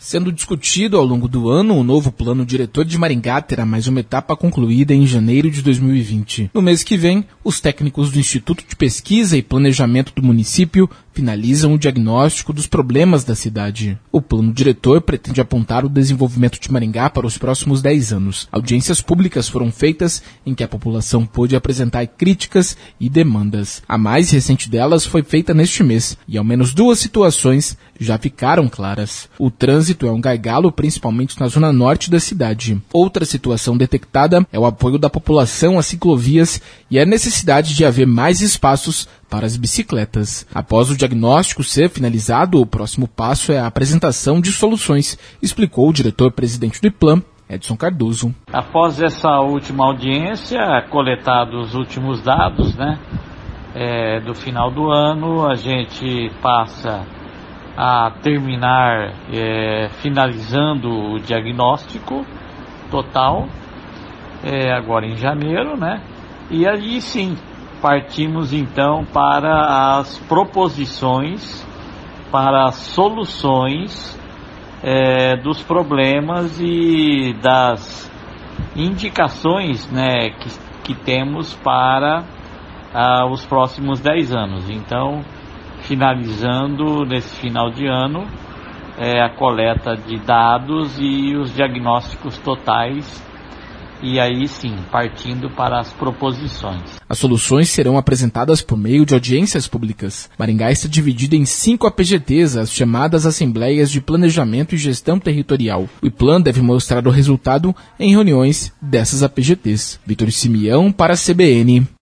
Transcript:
Sendo discutido ao longo do ano, o novo plano diretor de Maringá terá mais uma etapa concluída em janeiro de 2020. No mês que vem, os técnicos do Instituto de Pesquisa e Planejamento do município finalizam o diagnóstico dos problemas da cidade. O plano diretor pretende apontar o desenvolvimento de Maringá para os próximos 10 anos. Audiências públicas foram feitas em que a população pôde apresentar críticas e demandas. A mais recente delas foi feita neste mês e ao menos 2 situações já ficaram claras. O trânsito é um gargalo, principalmente na zona norte da cidade. Outra situação detectada é o apoio da população às ciclovias e a necessidade de haver mais espaços para as bicicletas. Após o diagnóstico ser finalizado, o próximo passo é a apresentação de soluções, explicou o diretor-presidente do IPLAN, Edson Cardoso. Após essa última audiência, coletados os últimos dados, do final do ano, a gente passa a terminar finalizando o diagnóstico total, agora em janeiro, e aí sim, partimos então para as proposições, para as soluções dos problemas e das indicações que temos para os próximos 10 anos. Então, finalizando nesse final de ano a coleta de dados e os diagnósticos totais, e aí sim, partindo para as proposições. As soluções serão apresentadas por meio de audiências públicas. Maringá está dividida em 5 APGTs, as chamadas Assembleias de Planejamento e Gestão Territorial. O IPLAN deve mostrar o resultado em reuniões dessas APGTs. Vitor Simeão para a CBN.